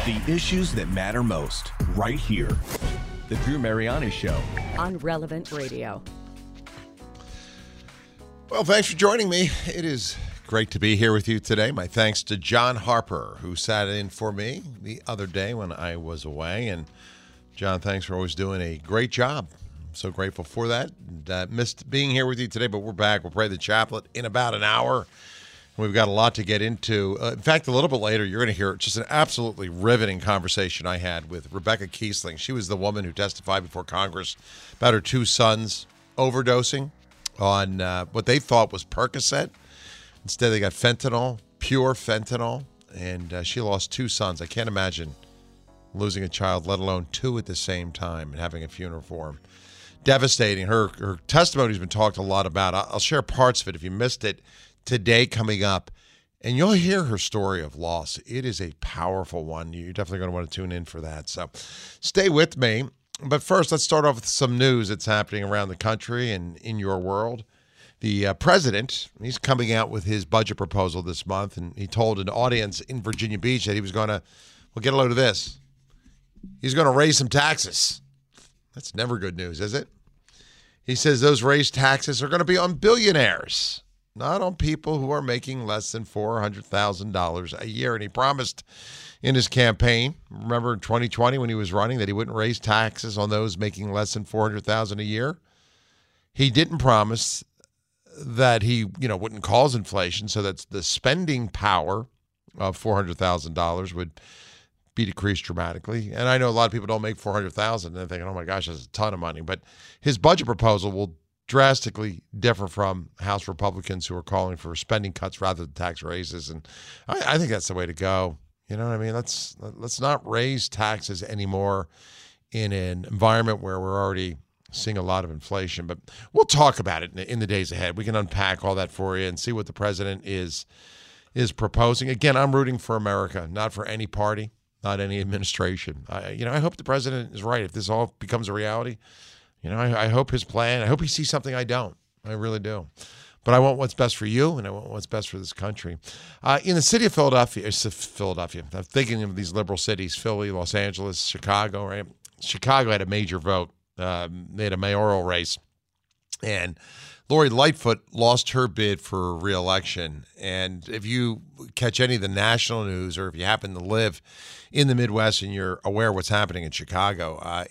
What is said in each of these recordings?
The issues that matter most, right here. The Drew Mariani Show. On Relevant Radio. Well, thanks for joining me. It is great to be here with you today. My thanks to John Harper, who sat in for me the other day when I was away. And John, thanks for always doing a great job. I'm so grateful for that. Missed being here with you today, but we're back. We'll pray the chaplet in about an hour. We've got a lot to get into. In fact, a little bit later, you're going to hear just an absolutely riveting conversation I had with Rebecca Kiesling. She was the woman who testified before Congress about her two sons overdosing on what they thought was Percocet. Instead, they got fentanyl, pure fentanyl, and she lost two sons. I can't imagine losing a child, let alone two at the same time, and having a funeral for them. Devastating. Her testimony's been talked a lot about. I'll share parts of it if you missed it today coming up, and you'll hear her story of loss. It is a powerful one. You're definitely going to want to tune in for that. So stay with me. But first, let's start off with some news that's happening around the country and in your world. The president, he's coming out with his budget proposal this month, and he told an audience in Virginia Beach that he was going to, well, get a load of this. He's going to raise some taxes. That's never good news, is it? He says those raised taxes are going to be on billionaires, not on people who are making less than $400,000 a year. And he promised in his campaign, remember in 2020 when he was running, that he wouldn't raise taxes on those making less than $400,000 a year. He didn't promise that he, wouldn't cause inflation, so that the spending power of $400,000 would be decreased dramatically. And I know a lot of people don't make $400,000 and they're thinking, oh my gosh, that's a ton of money. But his budget proposal will drastically differ from House Republicans who are calling for spending cuts rather than tax raises. And I think that's the way to go. You know what I mean? Let's not raise taxes anymore in an environment where we're already seeing a lot of inflation. But we'll talk about it in the days ahead. We can unpack all that for you and see what the president is proposing. Again, I'm rooting for America, not for any party, not any administration. I hope the president is right. If this all becomes a reality, I hope his plan, I hope he sees something I don't. I really do. But I want what's best for you, and I want what's best for this country. In the city of Philadelphia, I'm thinking of these liberal cities, Philly, Los Angeles, Chicago, right? Chicago had a major vote. They had a mayoral race. And Lori Lightfoot lost her bid for re-election. And if you catch any of the national news, or if you happen to live in the Midwest and you're aware of what's happening in Chicago,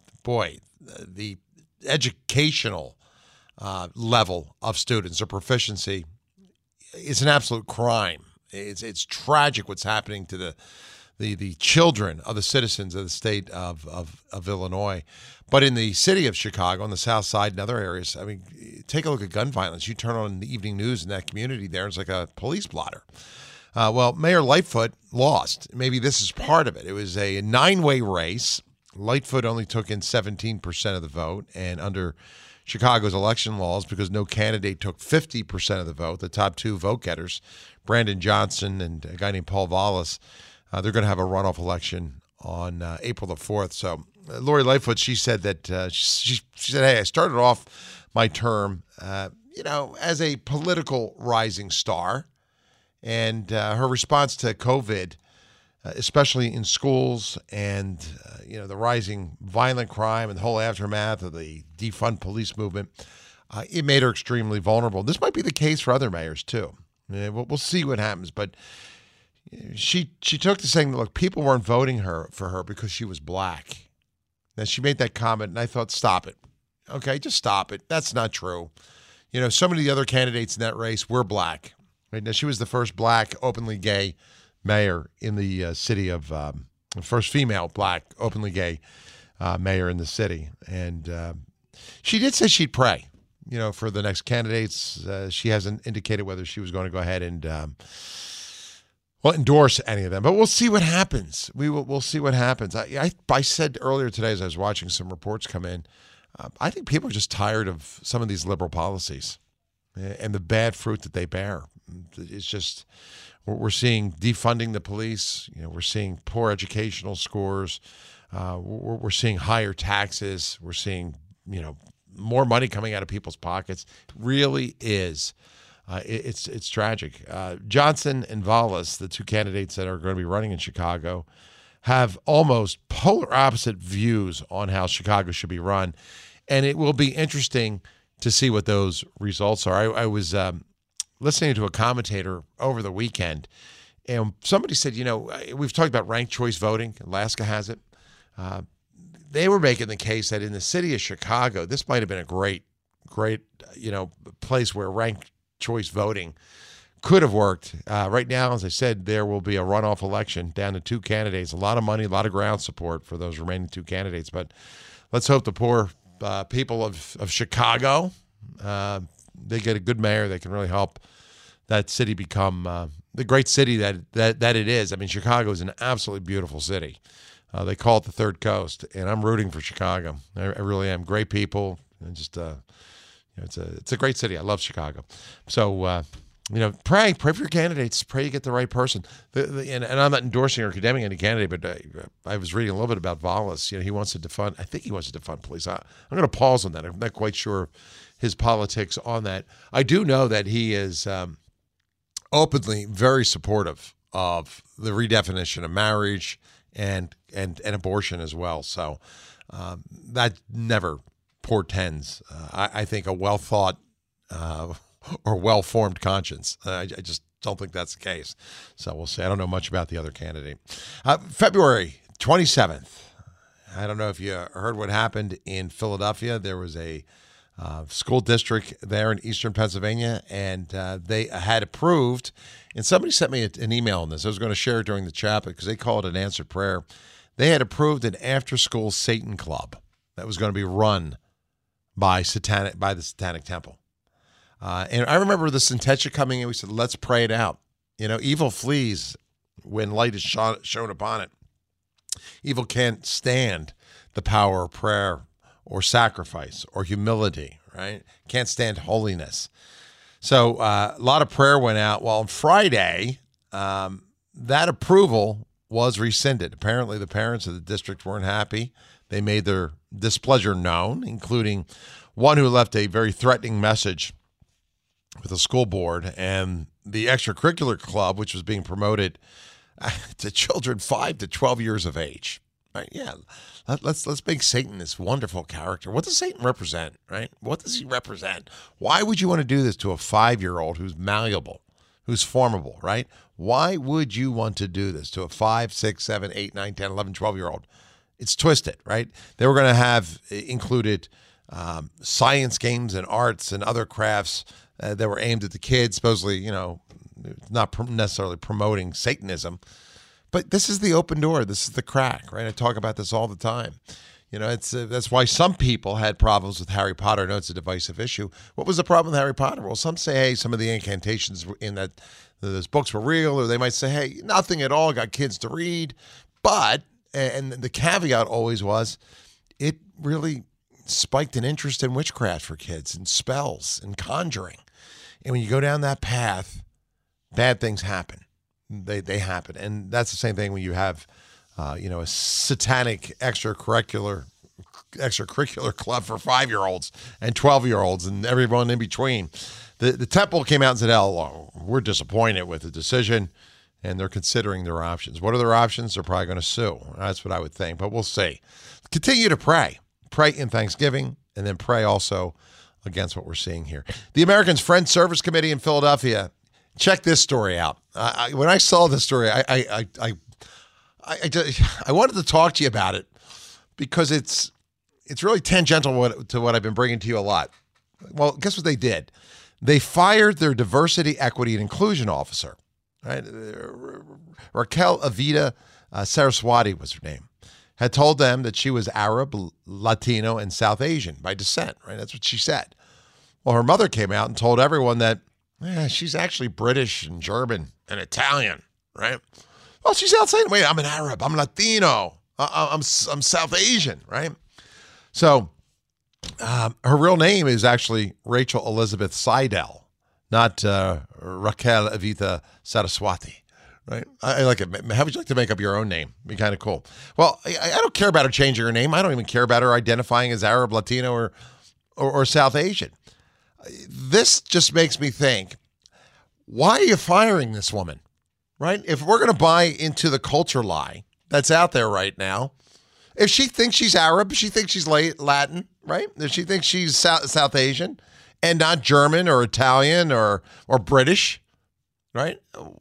the educational level of students or proficiency is an absolute crime. It's tragic what's happening to the children of the citizens of the state of Illinois. But in the city of Chicago, on the south side and other areas, I mean, take a look at gun violence. You turn on the evening news in that community there, it's like a police blotter. Well, Mayor Lightfoot lost. Maybe this is part of it. It was a 9-way race. Lightfoot only took in 17% of the vote, and under Chicago's election laws, because no candidate took 50% of the vote, the top two vote getters, Brandon Johnson and a guy named Paul Vallas, they're going to have a runoff election on April the 4th. So Lori Lightfoot, she said that she said, hey, I started off my term, as a political rising star, and her response to COVID, especially in schools and, the rising violent crime and the whole aftermath of the defund police movement, it made her extremely vulnerable. This might be the case for other mayors, too. We'll see what happens. But she took to saying, look, people weren't voting for her because she was black. Now, she made that comment, and I thought, stop it. Okay, just stop it. That's not true. So many of the other candidates in that race were black. Right? Now, she was the first black, openly gay mayor in the city of, first female black, openly gay mayor in the city. And she did say she'd pray, for the next candidates. She hasn't indicated whether she was going to go ahead and, endorse any of them. But we'll see what happens. We'll see what happens. I said earlier today as I was watching some reports come in, I think people are just tired of some of these liberal policies and the bad fruit that they bear. It's just, we're seeing defunding the police. We're seeing poor educational scores. We're seeing higher taxes. We're seeing, more money coming out of people's pockets. It really is. It's tragic. Johnson and Vallas, the two candidates that are going to be running in Chicago, have almost polar opposite views on how Chicago should be run. And it will be interesting to see what those results are. I was listening to a commentator over the weekend, and somebody said, we've talked about ranked choice voting. Alaska has it. They were making the case that in the city of Chicago, this might have been a great, place where ranked choice voting could have worked. Right now, as I said, there will be a runoff election down to 2 candidates. A lot of money, a lot of ground support for those remaining 2 candidates. But let's hope the poor people of Chicago, they get a good mayor that can really help that city become the great city that it is. I mean, Chicago is an absolutely beautiful city. They call it the Third Coast, and I'm rooting for Chicago. I really am. Great people, and just it's a great city. I love Chicago. So pray for your candidates. Pray you get the right person. And I'm not endorsing or condemning any candidate, but I was reading a little bit about Vallas. He wants to defund. I think he wants to defund police. I'm going to pause on that. I'm not quite sure his politics on that. I do know that he is openly very supportive of the redefinition of marriage and abortion as well. So that never portends, I think, a well thought or well-formed conscience. I just don't think that's the case. So we'll see. I don't know much about the other candidate. February 27th. I don't know if you heard what happened in Philadelphia. There was a school district there in eastern Pennsylvania, and they had approved, and somebody sent me an email on this. I was going to share it during the chat because they call it an answered prayer. They had approved an after-school Satan club that was going to be run by the Satanic Temple. And I remember the Sentencia coming in. We said, let's pray it out. Evil flees when light is shown upon it. Evil can't stand the power of prayer or sacrifice or humility, right? Can't stand holiness. So a lot of prayer went out. Well, on Friday, that approval was rescinded. Apparently, the parents of the district weren't happy. They made their displeasure known, including one who left a very threatening message with the school board and the extracurricular club, which was being promoted to children 5 to 12 years of age. Right? Yeah, let's make Satan this wonderful character. What does Satan represent? Right? What does he represent? Why would you want to do this to a 5-year-old who's malleable, who's formable? Right? Why would you want to do this to a 5, 6, 7, 8, 9, 10, 11, 12-year-old? It's twisted, right? They were going to have included science games and arts and other crafts that were aimed at the kids, supposedly, not necessarily promoting Satanism. But this is the open door. This is the crack, right? I talk about this all the time. That's why some people had problems with Harry Potter. I know it's a divisive issue. What was the problem with Harry Potter? Well, some say, hey, some of the incantations in those books were real, or they might say, hey, nothing at all, got kids to read. But, and the caveat always was, it really spiked an interest in witchcraft for kids and spells and conjuring. And when you go down that path, bad things happen. They happen. And that's the same thing when you have, a satanic extracurricular club for 5-year-olds and 12-year-olds and everyone in between. The temple came out and said, we're disappointed with the decision, and they're considering their options. What are their options? They're probably going to sue. That's what I would think, but we'll see. Continue to pray. Pray in thanksgiving, and then pray also against what we're seeing here. The Americans Friends Service Committee in Philadelphia. Check this story out. When I saw this story, I wanted to talk to you about it because it's really tangential to what I've been bringing to you a lot. Well, guess what they did? They fired their diversity, equity, and inclusion officer. Right? Raquel Avita Saraswati was her name. Had told them that she was Arab, Latino, and South Asian by descent, right? That's what she said. Well, her mother came out and told everyone that she's actually British and German and Italian, right? Well, she's out saying, wait, I'm an Arab, I'm Latino, I'm South Asian, right? So her real name is actually Rachel Elizabeth Seidel, not Raquel Avita Saraswati. Right, I like it. How would you like to make up your own name? Be kind of cool. Well, I don't care about her changing her name. I don't even care about her identifying as Arab, Latino, or South Asian. This just makes me think, why are you firing this woman? Right? If we're going to buy into the culture lie that's out there right now. If she thinks she's Arab, she thinks she's Latin, right? If she thinks she's South Asian and not German or Italian or British, right?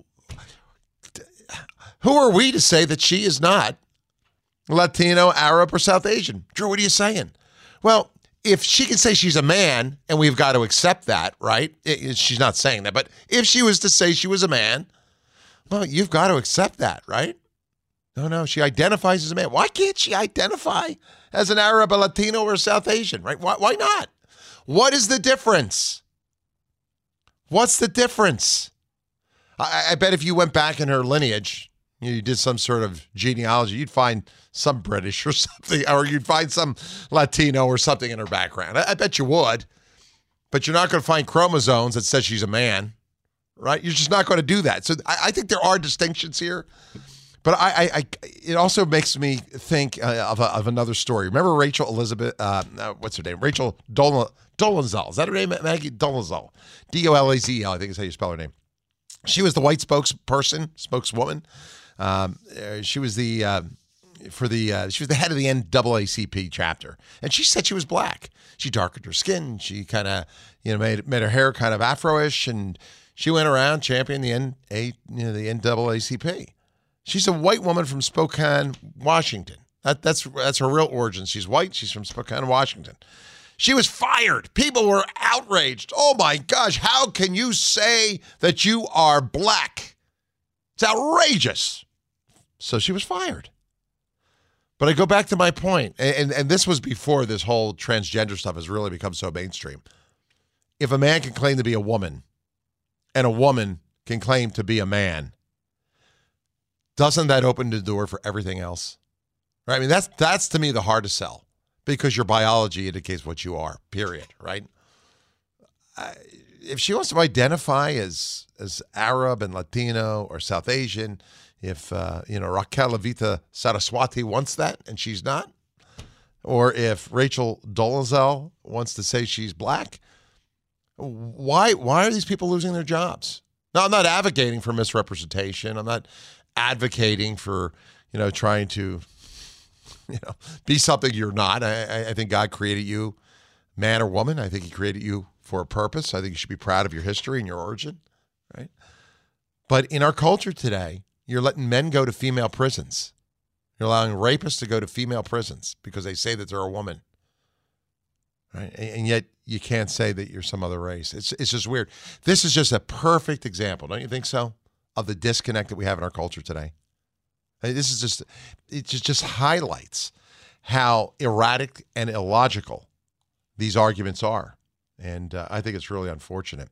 Who are we to say that she is not Latino, Arab, or South Asian? Drew, what are you saying? Well, if she can say she's a man, and we've got to accept that, right? She's not saying that, but if she was to say she was a man, well, you've got to accept that, right? No, she identifies as a man. Why can't she identify as an Arab, a Latino, or a South Asian, right? Why not? What is the difference? What's the difference? I bet if you went back in her lineage, you did some sort of genealogy, you'd find some British or something, or you'd find some Latino or something in her background. I bet you would. But you're not going to find chromosomes that says she's a man, right? You're just not going to do that. So I think there are distinctions here. But it also makes me think of another story. Remember Rachel Elizabeth, what's her name? Rachel Dolezal. Is that her name, Maggie? Dolezal. Dolazl, I think is how you spell her name. She was the white spokeswoman. She was the head of the NAACP chapter, and she said she was black. She darkened her skin. She kind of made her hair kind of Afro-ish, and she went around championing the NAACP. She's a white woman from Spokane, Washington. That's her real origin. She's white. She's from Spokane, Washington. She was fired. People were outraged. Oh my gosh, how can you say that you are black? It's outrageous. So she was fired. But I go back to my point, and this was before this whole transgender stuff has really become so mainstream. If a man can claim to be a woman and a woman can claim to be a man, doesn't that open the door for everything else? Right? I mean, that's to me the hardest sell, because your biology indicates what you are, period, right? If she wants to identify as Arab and Latino or South Asian, if Raquel Levita Saraswati wants that and she's not, or if Rachel Dolezal wants to say she's black, why are these people losing their jobs? Now, I'm not advocating for misrepresentation. I'm not advocating for trying to be something you're not. I think God created you, man or woman. I think he created you for a purpose. I think you should be proud of your history and your origin, right? But in our culture today, you're letting men go to female prisons. You're allowing rapists to go to female prisons because they say that they're a woman, right? And yet you can't say that you're some other race. It's just weird. This is just a perfect example, don't you think so, of the disconnect that we have in our culture today? This is just highlights how erratic and illogical these arguments are. And I think it's really unfortunate.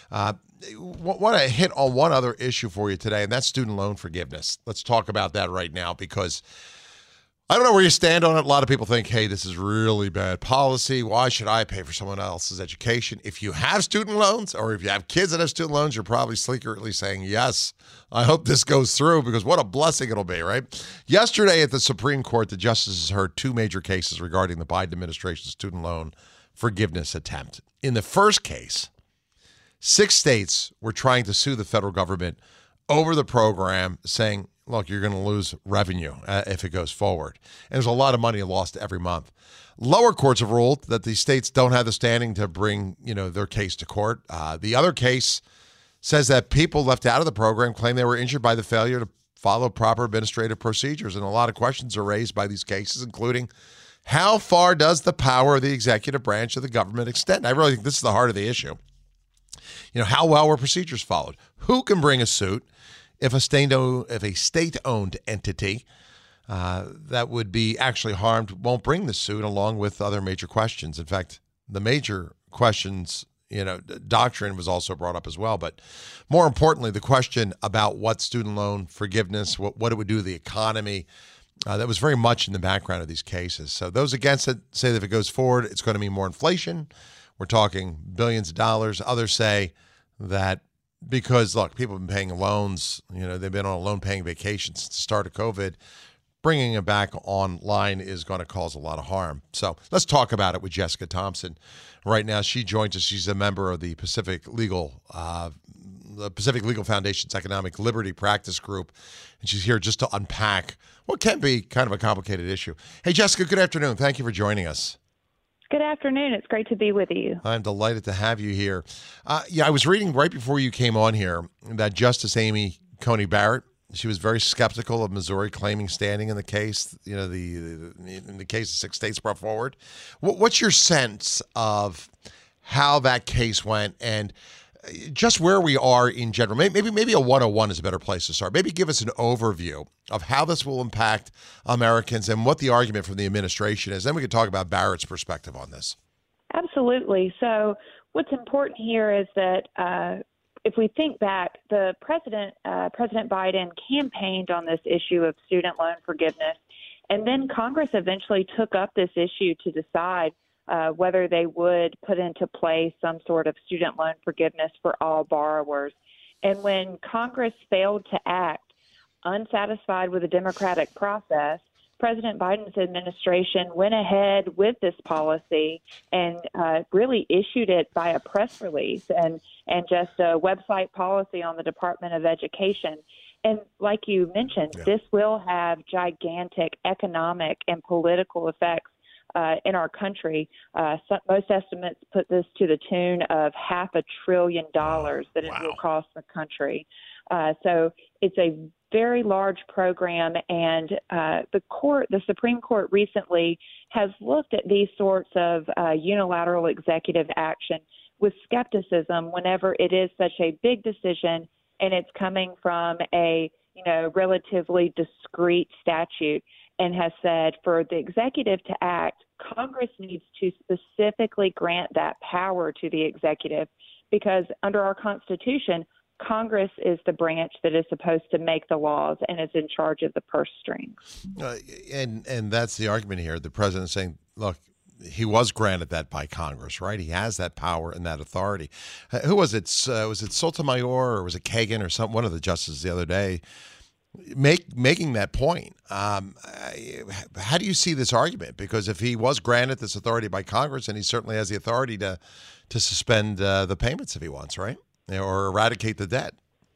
Want to hit on one other issue for you today, and that's student loan forgiveness. Let's talk about that right now, because I don't know where you stand on it. A lot of people think, hey, this is really bad policy. Why should I pay for someone else's education? If you have student loans, or if you have kids that have student loans, you're probably secretly saying, yes, I hope this goes through, because what a blessing it'll be, right? Yesterday at the Supreme Court, the justices heard two major cases regarding the Biden administration's student loan forgiveness attempt. In the first case, 6 states were trying to sue the federal government over the program, saying, look, you're going to lose revenue if it goes forward. And there's a lot of money lost every month. Lower courts have ruled that the states don't have the standing to bring, their case to court. The other case says that people left out of the program claim they were injured by the failure to follow proper administrative procedures. And a lot of questions are raised by these cases, including how far does the power of the executive branch of the government extend? I really think this is the heart of the issue. How well were procedures followed? Who can bring a suit if a state-owned entity that would be actually harmed won't bring the suit, along with other major questions? In fact, the major questions, doctrine was also brought up as well. But more importantly, the question about what student loan forgiveness, what it would do to the economy, that was very much in the background of these cases. So those against it say that if it goes forward, it's going to mean more inflation. We're talking billions of dollars. Others say that because, look, people have been paying loans, they've been on a loan-paying vacation since the start of COVID, bringing them back online is going to cause a lot of harm. So let's talk about it with Jessica Thompson. Right now, she joins us. She's a member of the Pacific Legal the Pacific Legal Foundation's Economic Liberty Practice Group, and she's here just to unpack what can be kind of a complicated issue. Hey, Jessica, good afternoon. Thank you for joining us. Good afternoon. It's great to be with you. I'm delighted to have you here. I was reading right before you came on here that Justice Amy Coney Barrett, she was very skeptical of Missouri claiming standing in the case, in the case the 6 states brought forward. What's your sense of how that case went and just where we are in general? Maybe a 101 is a better place to start. Maybe give us an overview of how this will impact Americans and what the argument from the administration is. Then we can talk about Barrett's perspective on this. Absolutely. So what's important here is that if we think back, the President Biden campaigned on this issue of student loan forgiveness, and then Congress eventually took up this issue to decide whether they would put into place some sort of student loan forgiveness for all borrowers. And when Congress failed to act, unsatisfied with the democratic process, President Biden's administration went ahead with this policy and really issued it by a press release and just a website policy on the Department of Education. And like you mentioned, this will have gigantic economic and political effects in our country. Most estimates put this to the tune of $500 billion that it will cost the country. So it's a very large program, and the Supreme Court recently has looked at these sorts of unilateral executive action with skepticism whenever it is such a big decision and it's coming from a relatively discrete statute, and has said for the executive to act, Congress needs to specifically grant that power to the executive, because under our Constitution, Congress is the branch that is supposed to make the laws and is in charge of the purse strings. And that's the argument here. The president's saying, look, he was granted that by Congress, right? He has that power and that authority. Who was it? Was it Sotomayor or was it Kagan or one of the justices the other day making that point? How do you see this argument? Because if he was granted this authority by Congress, and he certainly has the authority to suspend the payments if he wants, right? Or eradicate the debt.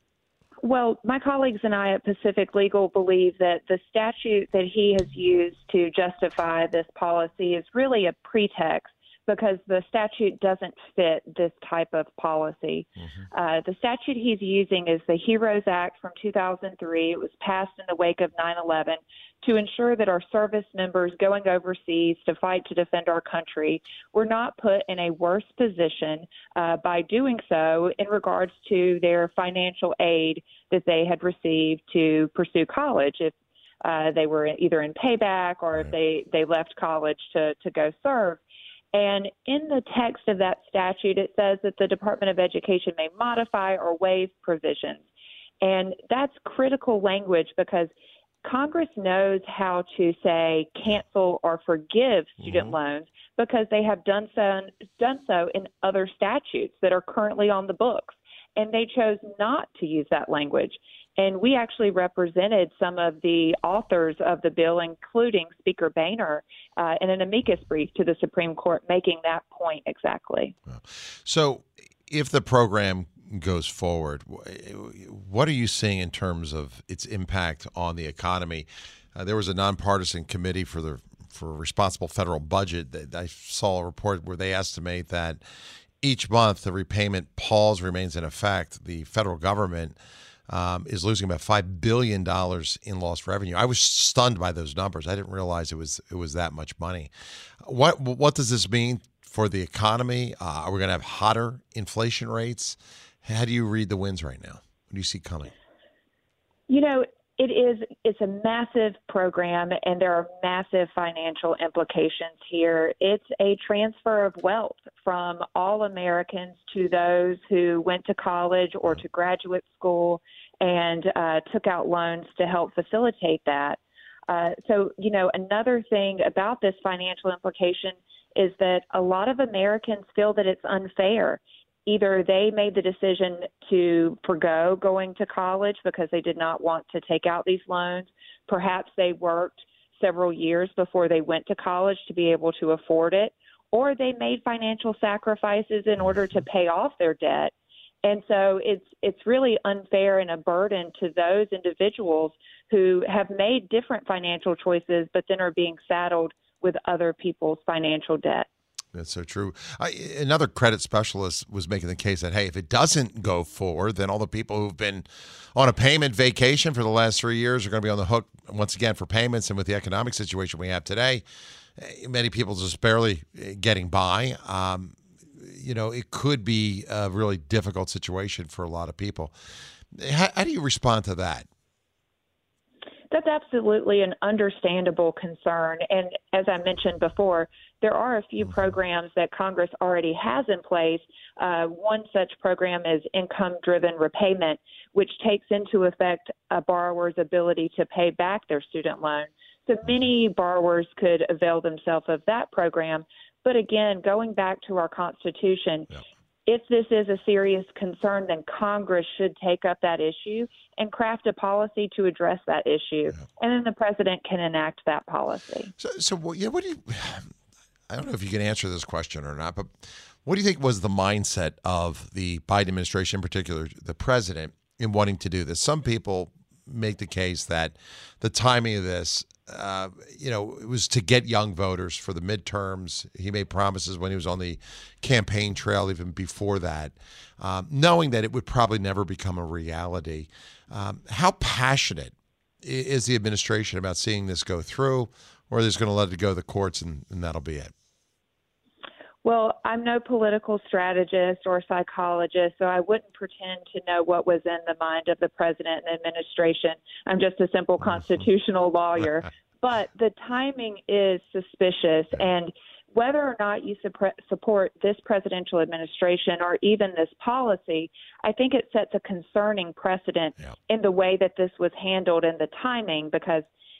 Well, my colleagues and I at Pacific Legal believe that the statute that he has used to justify this policy is really a pretext, because the statute doesn't fit this type of policy. The statute he's using is the HEROES Act from 2003. It was passed in the wake of 9/11 to ensure that our service members going overseas to fight to defend our country were not put in a worse position by doing so in regards to their financial aid that they had received to pursue college, if they were either in payback or if they left college to go serve. And in the text of that statute, it says that the Department of Education may modify or waive provisions. And that's critical language, because Congress knows how to say cancel or forgive student loans, because they have done so in other statutes that are currently on the books. And they chose not to use that language. And we actually represented some of the authors of the bill, including Speaker Boehner, in an amicus brief to the Supreme Court, making that point exactly. So if the program goes forward, what are you seeing in terms of its impact on the economy? There was a nonpartisan committee for responsible federal budget that I saw a report where they estimate that each month the repayment pause remains in effect. The federal government is losing about $5 billion in lost revenue. I was stunned by those numbers. I didn't realize it was that much money. What does this mean for the economy? Are we going to have hotter inflation rates? How do you read the winds right now? What do you see coming? It's a massive program, and there are massive financial implications here. It's a transfer of wealth from all Americans to those who went to college or to graduate school and took out loans to help facilitate that. So, another thing about this financial implication is that a lot of Americans feel that it's unfair. Either they made the decision to forgo going to college because they did not want to take out these loans. Perhaps they worked several years before they went to college to be able to afford it, or they made financial sacrifices in order to pay off their debt. And so it's really unfair and a burden to those individuals who have made different financial choices, but then are being saddled with other people's financial debt. That's so true. Another credit specialist was making the case that, hey, if it doesn't go forward, then all the people who've been on a payment vacation for the last 3 years are going to be on the hook once again for payments. And with the economic situation we have today, many people just barely getting by. It could be a really difficult situation for a lot of people. How do you respond to that? That's absolutely an understandable concern. And as I mentioned before, there are a few programs that Congress already has in place. One such program is income-driven repayment, which takes into effect a borrower's ability to pay back their student loan. So many borrowers could avail themselves of that program. But again, going back to our Constitution, if this is a serious concern, then Congress should take up that issue and craft a policy to address that issue. And then the president can enact that policy. So what do you – I don't know if you can answer this question or not, but what do you think was the mindset of the Biden administration, in particular the president, in wanting to do this? Some people make the case that the timing of this it was to get young voters for the midterms. He made promises when he was on the campaign trail, even before that, knowing that it would probably never become a reality. How passionate is the administration about seeing this go through, or is going to let it go to the courts and that'll be it? Well, I'm no political strategist or psychologist, so I wouldn't pretend to know what was in the mind of the president and administration. I'm just a simple constitutional lawyer. But the timing is suspicious, and whether or not you support this presidential administration or even this policy, I think it sets a concerning precedent in the way that this was handled and the timing because,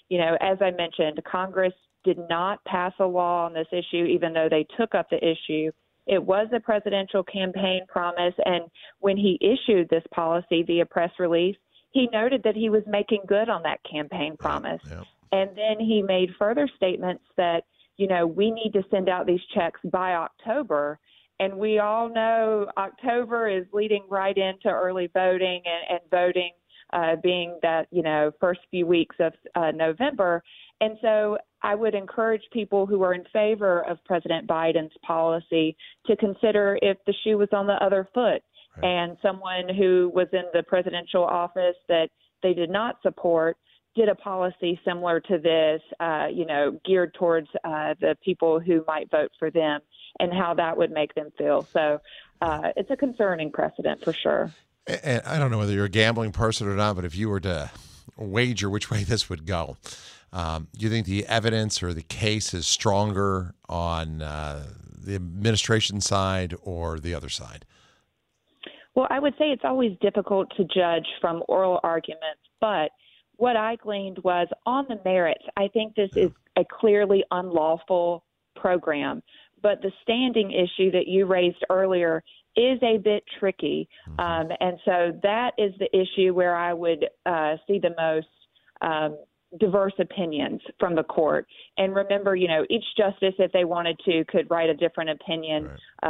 as I mentioned, Congress did not pass a law on this issue, even though they took up the issue. It was a presidential campaign promise, and when he issued this policy via press release, he noted that he was making good on that campaign promise. And then he made further statements that, we need to send out these checks by October. And we all know October is leading right into early voting and voting being that, first few weeks of November. And so I would encourage people who are in favor of President Biden's policy to consider if the shoe was on the other foot and someone who was in the presidential office that they did not support did a policy similar to this, geared towards the people who might vote for them and how that would make them feel. So it's a concerning precedent for sure. And I don't know whether you're a gambling person or not, but if you were to wager which way this would go, do you think the evidence or the case is stronger on the administration side or the other side? Well, I would say it's always difficult to judge from oral arguments, but what I gleaned was on the merits, I think this is a clearly unlawful program. But the standing issue that you raised earlier is a bit tricky. And so that is the issue where I would see the most diverse opinions from the court. And remember, each justice, if they wanted to, could write a different opinion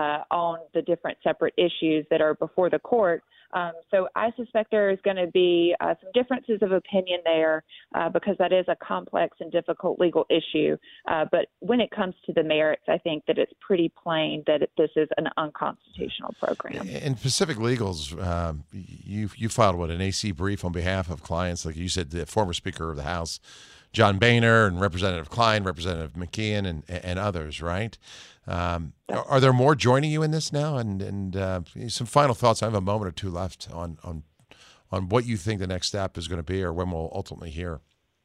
on the different separate issues that are before the court. So I suspect there is going to be some differences of opinion there because that is a complex and difficult legal issue. But when it comes to the merits, I think that it's pretty plain that this is an unconstitutional program. In Pacific Legals, you filed an AC brief on behalf of clients, like you said, the former Speaker of the House, John Boehner, and Representative Klein, Representative McKeon, and others, right? Are there more joining you in this now? And some final thoughts. I have a moment or two left on what you think the next step is going to be, or when we'll ultimately hear.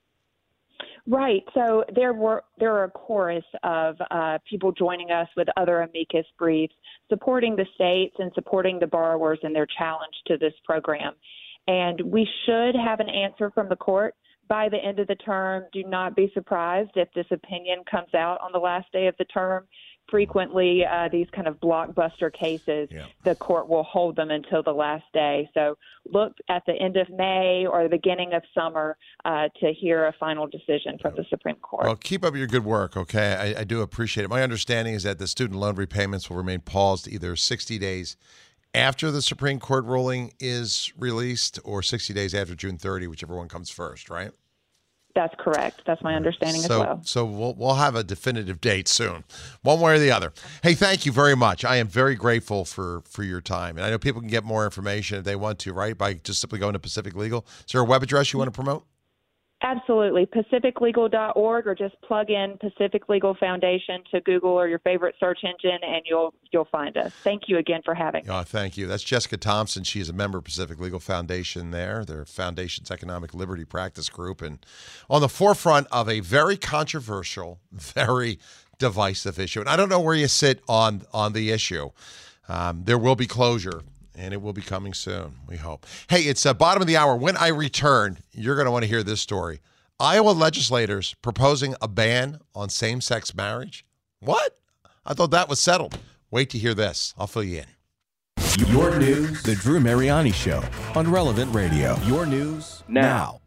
Right. So there are a chorus of people joining us with other amicus briefs, supporting the states and supporting the borrowers in their challenge to this program. And we should have an answer from the court by the end of the term. Do not be surprised if this opinion comes out on the last day of the term. Frequently, these kind of blockbuster cases, the court will hold them until the last day. So look at the end of May or the beginning of summer to hear a final decision from the Supreme Court. Well, keep up your good work, okay? I do appreciate it. My understanding is that the student loan repayments will remain paused either 60 days after the Supreme Court ruling is released or 60 days after June 30, whichever one comes first, right? That's correct. That's my understanding as well. So we'll have a definitive date soon, one way or the other. Hey, thank you very much. I am very grateful for your time. And I know people can get more information if they want to, right, by just simply going to Pacific Legal. Is there a web address you want to promote? Absolutely. PacificLegal.org, or just plug in Pacific Legal Foundation to Google or your favorite search engine, and you'll find us. Thank you again for having me. Oh, thank you. That's Jessica Thompson. She is a member of Pacific Legal Foundation there, their foundation's Economic Liberty Practice Group, and on the forefront of a very controversial, very divisive issue. And I don't know where you sit on the issue. There will be closure. And it will be coming soon, we hope. Hey, it's bottom of the hour. When I return, you're going to want to hear this story. Iowa legislators proposing a ban on same-sex marriage. What? I thought that was settled. Wait to hear this. I'll fill you in. Your news, The Drew Mariani Show on Relevant Radio. Your news now.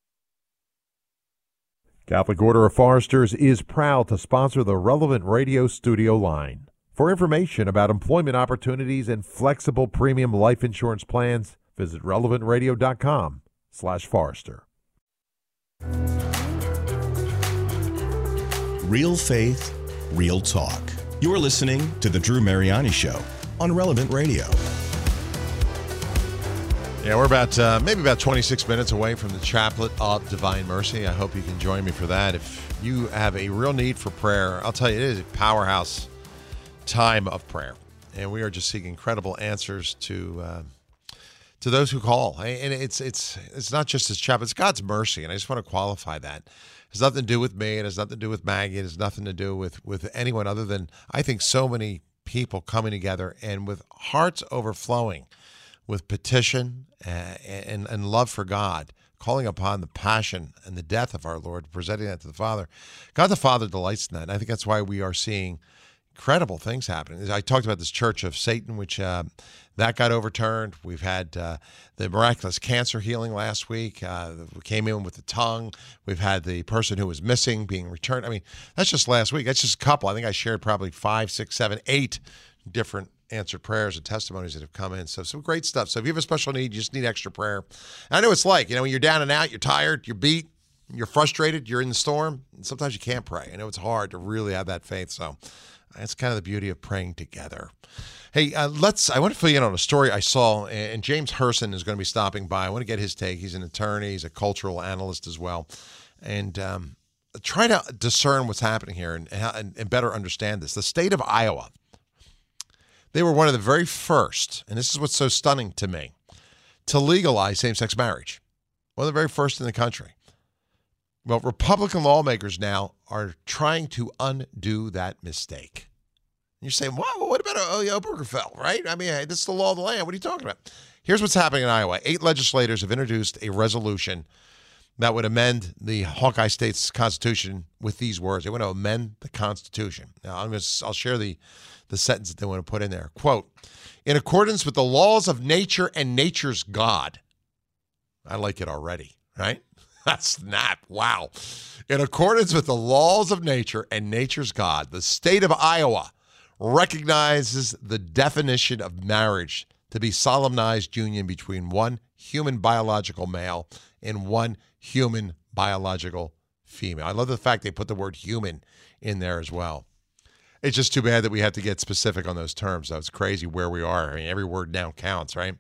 Catholic Order of Foresters is proud to sponsor the Relevant Radio studio line. For information about employment opportunities and flexible premium life insurance plans, visit relevantradio.com/Forester. Real faith, real talk. You're listening to The Drew Mariani Show on Relevant Radio. Yeah, we're about maybe about 26 minutes away from the Chaplet of Divine Mercy. I hope you can join me for that. If you have a real need for prayer, I'll tell you, it is a powerhouse time of prayer, and we are just seeing incredible answers to those who call. And it's not just this chapel; it's God's mercy, and I just want to qualify that. It has nothing to do with me. It has nothing to do with Maggie. It has nothing to do with anyone other than, I think, so many people coming together and with hearts overflowing with petition and love for God, calling upon the passion and the death of our Lord, presenting that to the Father. God the Father delights in that, and I think that's why we are seeing incredible things happening. I talked about this Church of Satan, which that got overturned. We've had the miraculous cancer healing last week. We came in with the tongue. We've had the person who was missing being returned. I mean, that's just last week. That's just a couple. I think I shared probably 5, 6, 7, 8 different answered prayers and testimonies that have come in. So some great stuff. So if you have a special need, you just need extra prayer. And I know it's like, when you're down and out, you're tired, you're beat, you're frustrated, you're in the storm, and sometimes you can't pray. I know it's hard to really have that faith. So that's kind of the beauty of praying together. Hey, I want to fill you in on a story I saw, and James Herson is going to be stopping by. I want to get his take. He's an attorney. He's a cultural analyst as well. And try to discern what's happening here and better understand this. The state of Iowa, they were one of the very first, and this is what's so stunning to me, to legalize same-sex marriage. One of the very first in the country. Well, Republican lawmakers now are trying to undo that mistake. You're saying, wow, what about Obergefell, right? I mean, hey, this is the law of the land. What are you talking about? Here's what's happening in Iowa. 8 legislators have introduced a resolution that would amend the Hawkeye State's Constitution with these words. They want to amend the Constitution. Now, I'll share the sentence that they want to put in there. Quote, in accordance with the laws of nature and nature's God. I like it already, right? That's not, wow. In accordance with the laws of nature and nature's God, the state of Iowa recognizes the definition of marriage to be solemnized union between one human biological male and one human biological female. I love the fact they put the word human in there as well. It's just too bad that we have to get specific on those terms, though. It's crazy where we are. I mean, every word now counts, right?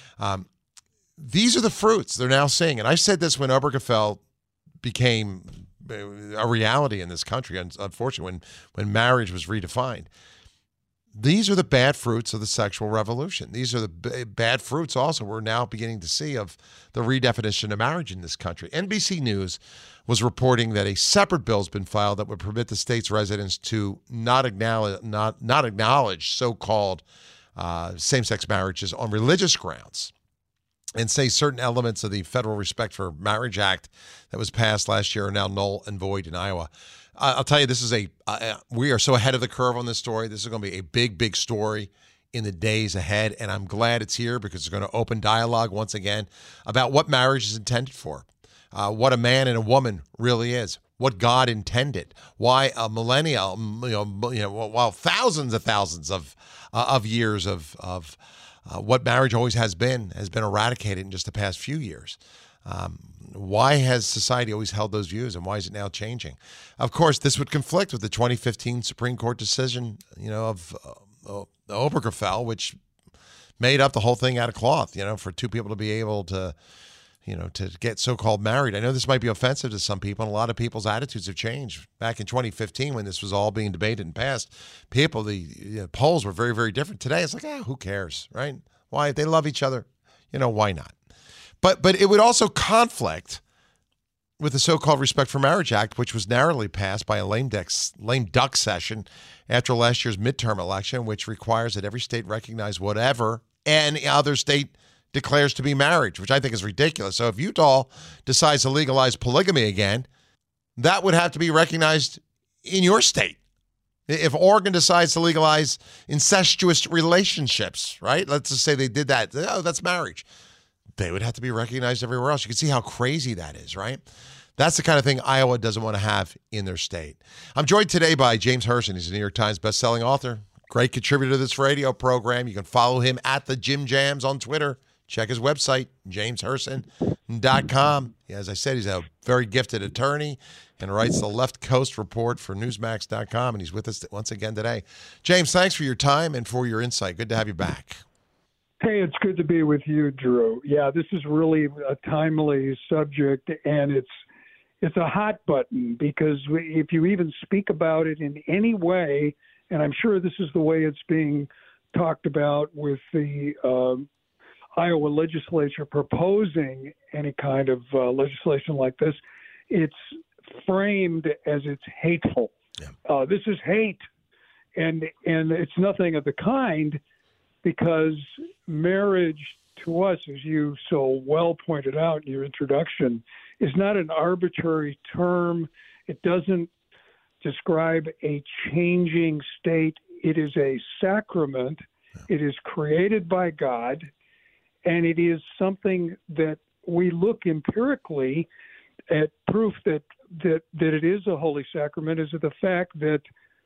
These are the fruits they're now seeing. And I said this when Obergefell became a reality in this country, unfortunately, when marriage was redefined. These are the bad fruits of the sexual revolution. These are the bad fruits also we're now beginning to see of the redefinition of marriage in this country. NBC News was reporting that a separate bill has been filed that would permit the state's residents to not acknowledge so-called same-sex marriages on religious grounds, and say certain elements of the Federal Respect for Marriage Act that was passed last year are now null and void in Iowa. I'll tell you, this is we are so ahead of the curve on this story. This is going to be a big, big story in the days ahead, and I'm glad it's here because it's going to open dialogue once again about what marriage is intended for, what a man and a woman really is, what God intended, why a millennial, while thousands of years of what marriage always has been eradicated in just the past few years. Why has society always held those views, and why is it now changing? Of course, this would conflict with the 2015 Supreme Court decision, of Obergefell, which made up the whole thing out of cloth, for two people to be able to, to get so-called married. I know this might be offensive to some people, and a lot of people's attitudes have changed. Back in 2015, when this was all being debated and passed, the polls were very, very different. Today, it's like, who cares, right? Why? If they love each other, why not? But it would also conflict with the so-called Respect for Marriage Act, which was narrowly passed by a lame duck session after last year's midterm election, which requires that every state recognize whatever any other state declares to be marriage, which I think is ridiculous. So if Utah decides to legalize polygamy again, that would have to be recognized in your state. If Oregon decides to legalize incestuous relationships, right? Let's just say they did that. Oh, that's marriage. They would have to be recognized everywhere else. You can see how crazy that is, right? That's the kind of thing Iowa doesn't want to have in their state. I'm joined today by James Herson. He's a New York Times bestselling author, great contributor to this radio program. You can follow him at the Jim Jams on Twitter. Check his website, jamesherson.com. As I said, he's a very gifted attorney and writes the Left Coast Report for Newsmax.com, and he's with us once again today. James, thanks for your time and for your insight. Good to have you back. Hey, it's good to be with you, Drew. Yeah, this is really a timely subject, and it's a hot button because if you even speak about it in any way, and I'm sure this is the way it's being talked about with the Iowa legislature proposing any kind of legislation like this, it's framed as it's hateful. Yeah. This is hate, and it's nothing of the kind, because marriage to us, as you so well pointed out in your introduction, is not an arbitrary term. It doesn't describe a changing state. It is a sacrament. It is created by God, and it is something that we look empirically at proof that it is a holy sacrament is the fact that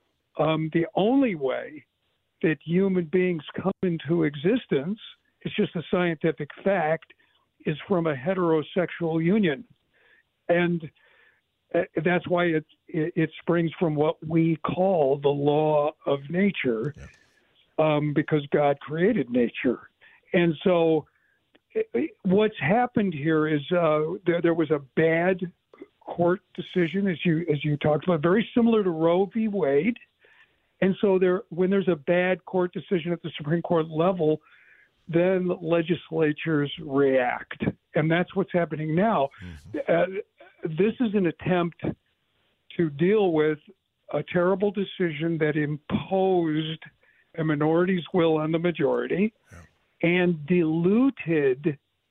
the only way that human beings come into existence, it's just a scientific fact, is from a heterosexual union. And that's why it springs from what we call the law of nature, because God created nature. And so what's happened here is there was a bad court decision, as you talked about, very similar to Roe v. Wade. And so when there's a bad court decision at the Supreme Court level, then legislatures react. And that's what's happening now. Mm-hmm. This is an attempt to deal with a terrible decision that imposed a minority's will on the majority and diluted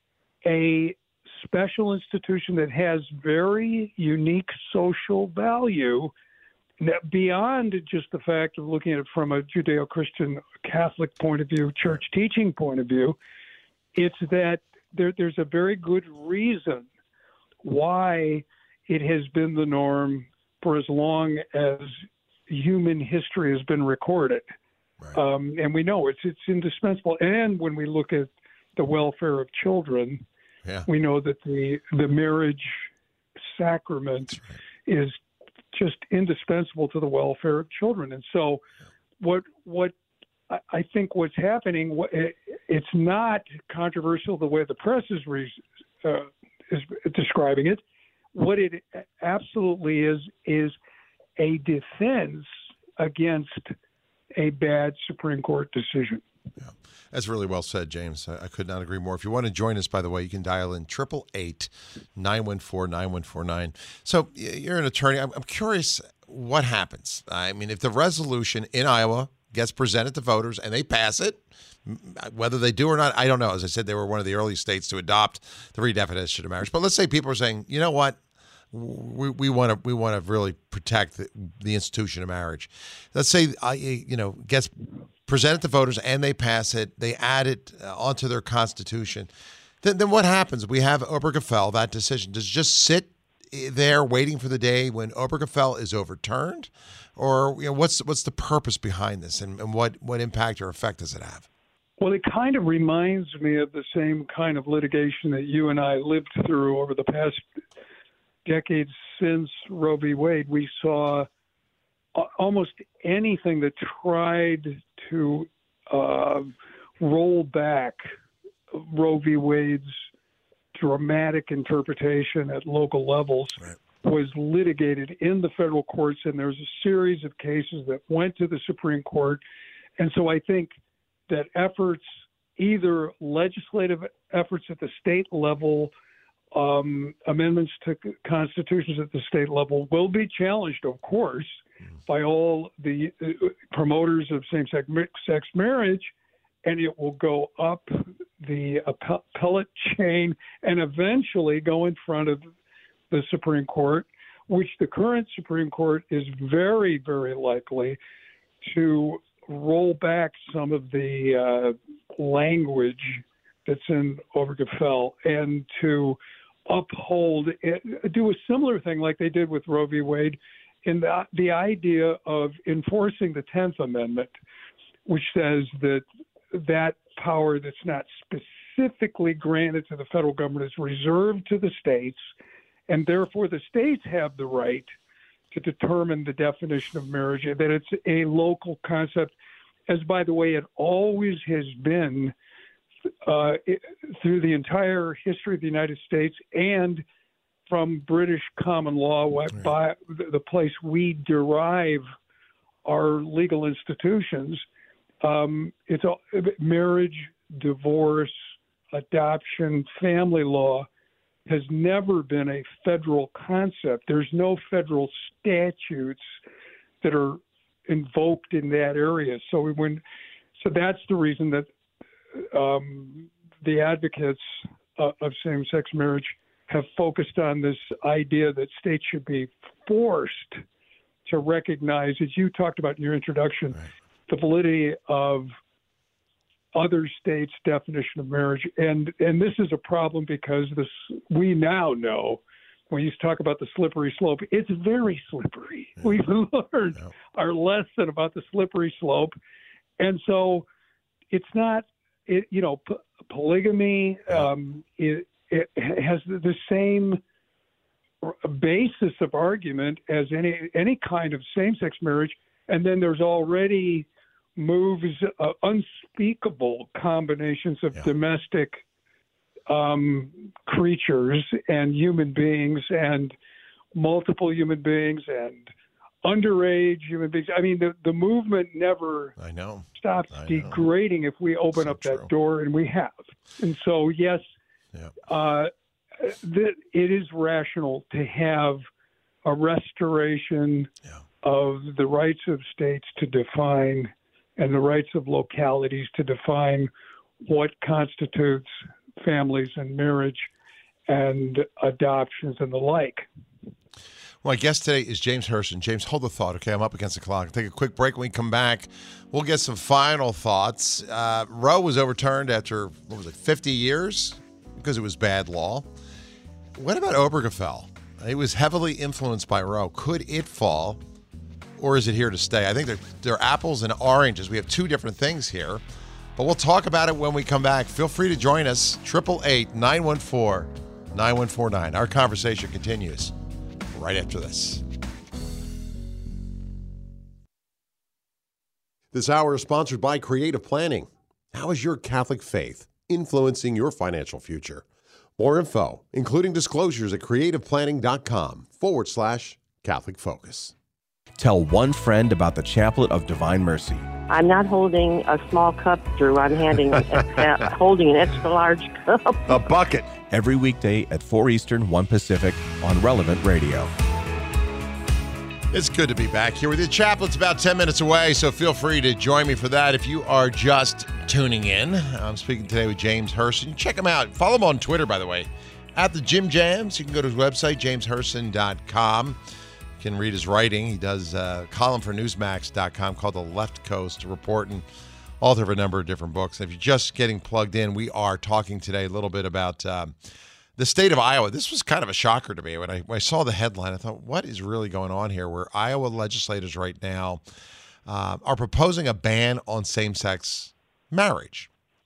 a special institution that has very unique social value. Now, beyond just the fact of looking at it from a Judeo-Christian Catholic point of view, church teaching point of view, it's that there's a very good reason why it has been the norm for as long as human history has been recorded. Right. And we know it's indispensable. And when we look at the welfare of children, we know that the marriage sacrament is just indispensable to the welfare of children. And so what I think what's happening, it's not controversial the way the press is describing it. What it absolutely is a defense against a bad Supreme Court decision. Yeah. That's really well said, James. I could not agree more. If you want to join us, by the way, you can dial in 888-914-9149. So you're an attorney. I'm curious what happens. I mean, if the resolution in Iowa gets presented to voters and they pass it, whether they do or not, I don't know. As I said, they were one of the early states to adopt the redefinition of marriage. But let's say people are saying, you know what? We want to really protect the institution of marriage. Let's say gets presented to voters and they pass it, they add it onto their constitution. Then what happens? We have Obergefell, that decision. Does it just sit there waiting for the day when Obergefell is overturned, or what's the purpose behind this, and what impact or effect does it have? Well, it kind of reminds me of the same kind of litigation that you and I lived through over the past decades since Roe v. Wade. We saw almost anything that tried to roll back Roe v. Wade's dramatic interpretation at local levels was litigated in the federal courts, and there's a series of cases that went to the Supreme Court. And so I think that efforts, either legislative efforts at the state level, amendments to constitutions at the state level, will be challenged, of course, by all the promoters of same-sex marriage, and it will go up the appellate chain and eventually go in front of the Supreme Court, which the current Supreme Court is very, very likely to roll back some of the language that's in Obergefell and to uphold, do a similar thing like they did with Roe v. Wade in the idea of enforcing the 10th Amendment, which says that power that's not specifically granted to the federal government is reserved to the states, and therefore the states have the right to determine the definition of marriage, and that it's a local concept, as, by the way, it always has been through the entire history of the United States and from British common law, by the place we derive our legal institutions. It's marriage, divorce, adoption, family law has never been a federal concept. There's no federal statutes that are invoked in that area. So that's the reason that the advocates of same-sex marriage have focused on this idea that states should be forced to recognize, as you talked about in your introduction, the validity of other states' definition of marriage. And this is a problem because we now know, when you talk about the slippery slope, it's very slippery. Yeah. We've learned our lesson about the slippery slope. And so it's not, polygamy, it has the same basis of argument as any kind of same-sex marriage. And then there's already moves, unspeakable combinations of domestic creatures and human beings and multiple human beings and underage human beings. I mean, the movement never stops degrading if we open up that door, and we have. And so, yes, it is rational to have a restoration of the rights of states to define and the rights of localities to define what constitutes families and marriage and adoptions and the like. Well, my guest today is James Herson. James, hold the thought. Okay, I'm up against the clock. I'll take a quick break. When we come back, we'll get some final thoughts. Roe was overturned after, 50 years? Because it was bad law. What about Obergefell? It was heavily influenced by Roe. Could it fall, or is it here to stay? I think they're apples and oranges. We have two different things here, but we'll talk about it when we come back. Feel free to join us, 888-914-9149. Our conversation continues right after this. This hour is sponsored by Creative Planning. How is your Catholic faith influencing your financial future? More info, including disclosures at creativeplanning.com/Catholic Focus. Tell one friend about the Chaplet of Divine Mercy. I'm not holding a small cup, Drew. I'm holding an extra large cup. A bucket. Every weekday at 4 Eastern, 1 Pacific on Relevant Radio. It's good to be back here with you. Chaplet's about 10 minutes away, so feel free to join me for that if you are just tuning in. I'm speaking today with James Herson. Check him out. Follow him on Twitter, by the way, at the Jim Jams. You can go to his website, jamesherson.com. You can read his writing. He does a column for Newsmax.com called The Left Coast Report, and author of a number of different books. If you're just getting plugged in, we are talking today a little bit about the state of Iowa. This was kind of a shocker to me. When I saw the headline, I thought, what is really going on here? Where Iowa legislators right now are proposing a ban on same-sex marriage.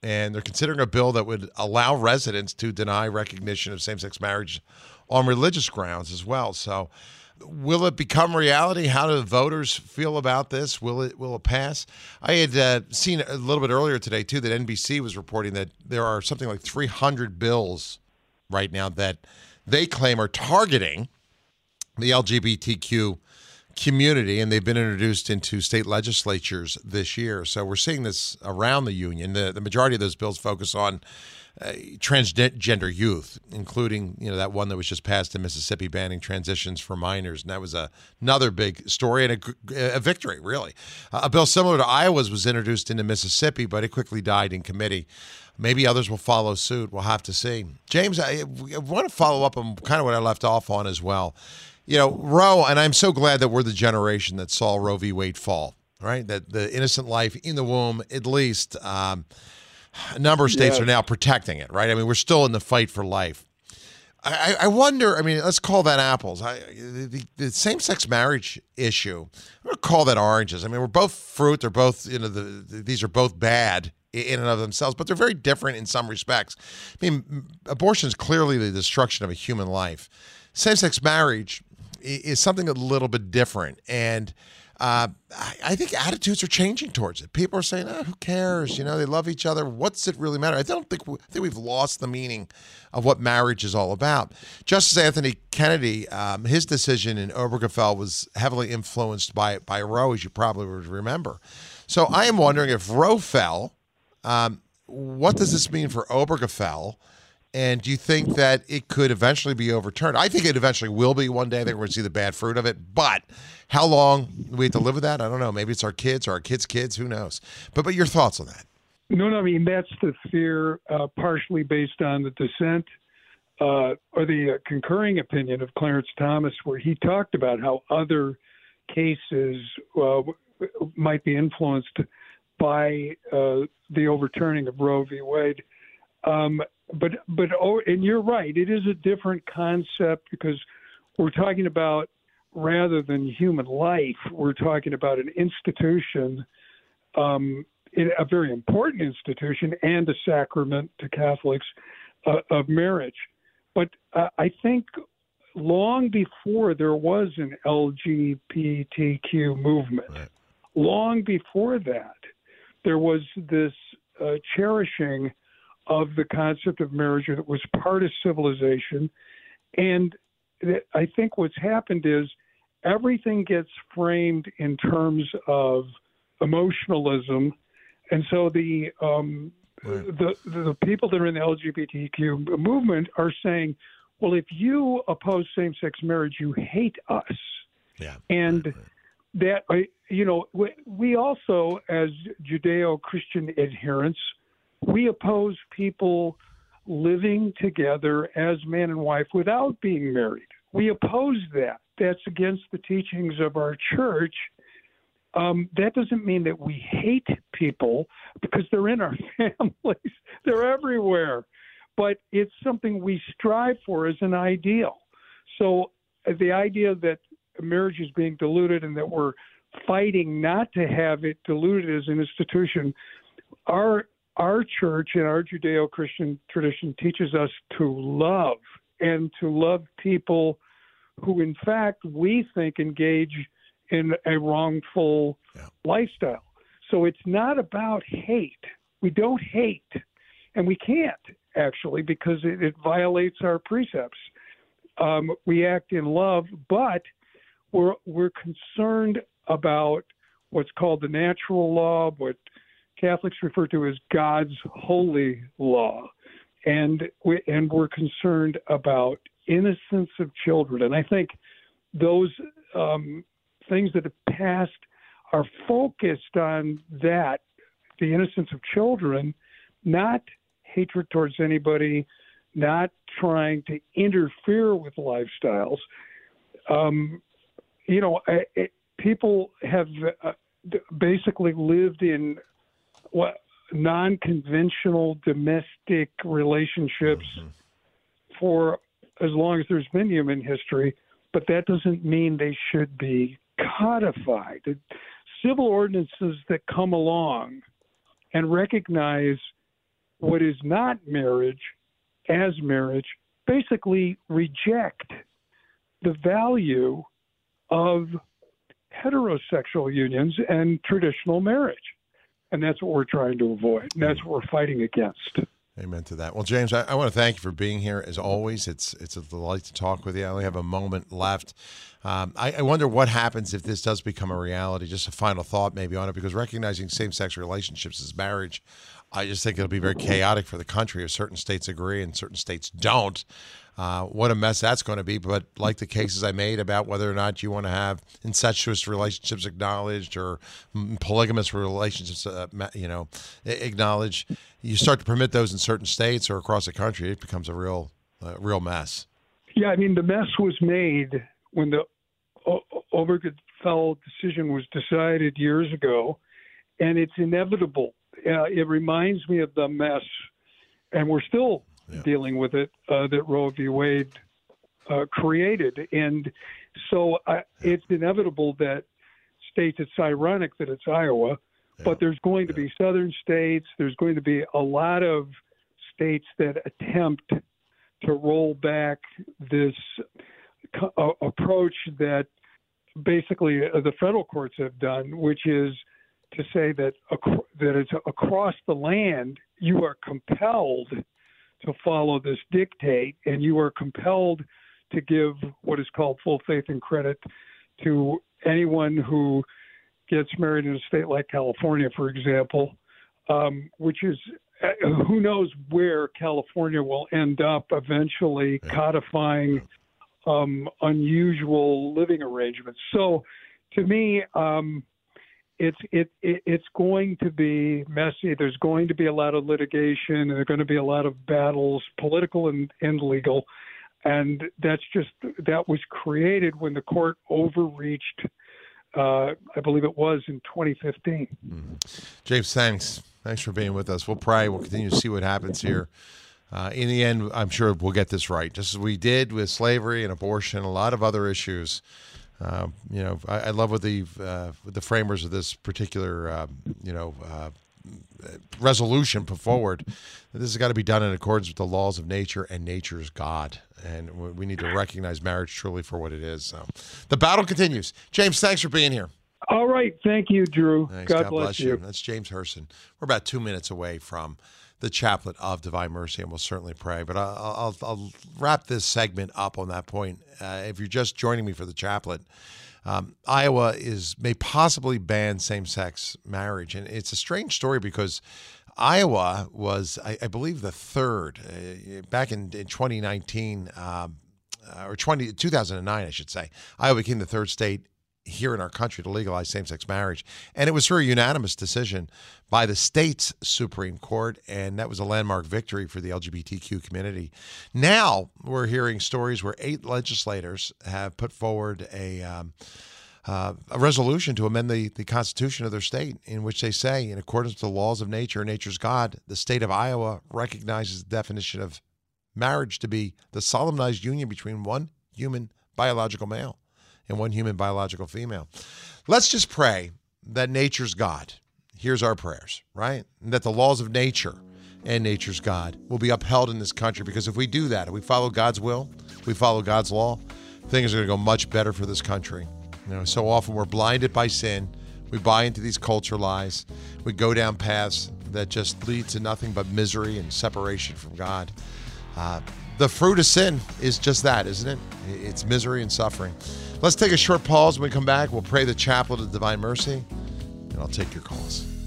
and they're considering a bill that would allow residents to deny recognition of same-sex marriage on religious grounds as well. So will it become reality? How do the voters feel about this? Will it pass? I had seen a little bit earlier today, too, that NBC was reporting that there are something like 300 bills right now that they claim are targeting the LGBTQ community, and they've been introduced into state legislatures this year. So we're seeing this around the union. The majority of those bills focus on transgender youth, including that one that was just passed in Mississippi banning transitions for minors, and that was another big story and a victory, really. A bill similar to Iowa's was introduced into Mississippi, but it quickly died in committee. Maybe others will follow suit. We'll have to see. James, I want to follow up on kind of what I left off on as well. Roe, and I'm so glad that we're the generation that saw Roe v. Wade fall, right? That the innocent life in the womb, at least, a number of states are now protecting it, right? I mean, we're still in the fight for life. I wonder, let's call that apples. The same-sex marriage issue, I'm going to call that oranges. We're both fruit. They're both, these are both bad in and of themselves, but they're very different in some respects. Abortion is clearly the destruction of a human life. Same-sex marriage is something a little bit different, and I think attitudes are changing towards it. People are saying, who cares? They love each other. What's it really matter? I think we've lost the meaning of what marriage is all about. Justice Anthony Kennedy, his decision in Obergefell was heavily influenced by Roe, as you probably would remember. So I am wondering, if Roe fell, what does this mean for Obergefell? And do you think that it could eventually be overturned? I think it eventually will be one day. I think we're going to see the bad fruit of it. But how long do we have to live with that? I don't know. Maybe it's our kids or our kids' kids. Who knows? But your thoughts on that? No, that's the fear, partially based on the dissent or the concurring opinion of Clarence Thomas, where he talked about how other cases might be influenced by the overturning of Roe v. Wade. And you're right, it is a different concept, because we're talking about, rather than human life, we're talking about an institution, a very important institution, and a sacrament to Catholics of marriage. But I think long before there was an LGBTQ movement, right, long before that, there was this cherishing of the concept of marriage that was part of civilization. And I think what's happened is everything gets framed in terms of emotionalism. And so the people that are in the LGBTQ movement are saying, well, if you oppose same-sex marriage, you hate us. Yeah. And that, we also, as Judeo-Christian adherents, we oppose people living together as man and wife without being married. We oppose that. That's against the teachings of our church. That doesn't mean that we hate people, because they're in our families. They're everywhere. But it's something we strive for as an ideal. So the idea that marriage is being diluted and that we're fighting not to have it diluted as an institution, our church and our Judeo-Christian tradition teaches us to love, and to love people who, in fact, we think engage in a wrongful lifestyle. So it's not about hate. We don't hate, and we can't, actually, because it violates our precepts. We act in love, but we're concerned about what's called the natural law, what Catholics refer to as God's holy law, and we're concerned about innocence of children. And I think those things that have passed are focused on that, the innocence of children, not hatred towards anybody, not trying to interfere with lifestyles. People have basically lived in non-conventional domestic relationships for as long as there's been human history, but that doesn't mean they should be codified. Civil ordinances that come along and recognize what is not marriage as marriage, basically reject the value of heterosexual unions and traditional marriage. And that's what we're trying to avoid. And that's what we're fighting against. Amen to that. Well, James, I want to thank you for being here as always. It's a delight to talk with you. I only have a moment left. I wonder what happens if this does become a reality. Just a final thought maybe on it, because recognizing same-sex relationships as marriage, I just think it'll be very chaotic for the country if certain states agree and certain states don't. What a mess that's going to be. But like the cases I made about whether or not you want to have incestuous relationships acknowledged or polygamous relationships, acknowledged, you start to permit those in certain states or across the country, it becomes a real mess. Yeah, I mean, the mess was made when the Obergefell decision was decided years ago, and it's inevitable. It reminds me of the mess, and we're still dealing with it, that Roe v. Wade created. And so it's inevitable that states, it's ironic that it's Iowa, but there's going to be southern states, there's going to be a lot of states that attempt to roll back this approach that basically the federal courts have done, which is to say that it's across the land, you are compelled to follow this dictate, and you are compelled to give what is called full faith and credit to anyone who gets married in a state like California, for example, which is, who knows where California will end up eventually codifying unusual living arrangements. So to me, it's going to be messy. There's going to be a lot of litigation, and there are going to be a lot of battles, political and legal. And that was created when the court overreached, I believe it was in 2015. James, thanks. Thanks for being with us. We'll continue to see what happens here. In the end, I'm sure we'll get this right, just as we did with slavery and abortion, a lot of other issues. I love what the framers of this particular, resolution put forward. This has got to be done in accordance with the laws of nature and nature's God. And we need to recognize marriage truly for what it is. So the battle continues. James, thanks for being here. All right. Thank you, Drew. Thanks. God bless you. That's James Herson. We're about 2 minutes away from the Chaplet of Divine Mercy, and we'll certainly pray. But I'll wrap this segment up on that point. If you're just joining me for the Chaplet, Iowa may possibly ban same-sex marriage. And it's a strange story because Iowa was, I believe, the third back in 2019 or 2009, I should say. Iowa became the third state here in our country to legalize same-sex marriage. And it was through a unanimous decision by the state's Supreme Court, and that was a landmark victory for the LGBTQ community. Now we're hearing stories where 8 legislators have put forward a resolution to amend the Constitution of their state, in which they say, in accordance with the laws of nature and nature's God, the state of Iowa recognizes the definition of marriage to be the solemnized union between one human biological male and one human biological female. Let's just pray that nature's God hears our prayers, right? And that the laws of nature and nature's God will be upheld in this country, because if we do that, if we follow God's will, if we follow God's law, things are going to go much better for this country. So often we're blinded by sin. We buy into these culture lies. We go down paths that just lead to nothing but misery and separation from God. The fruit of sin is just that, isn't it? It's misery and suffering. Let's take a short pause. When we come back, we'll pray the Chaplet of Divine Mercy, and I'll take your calls.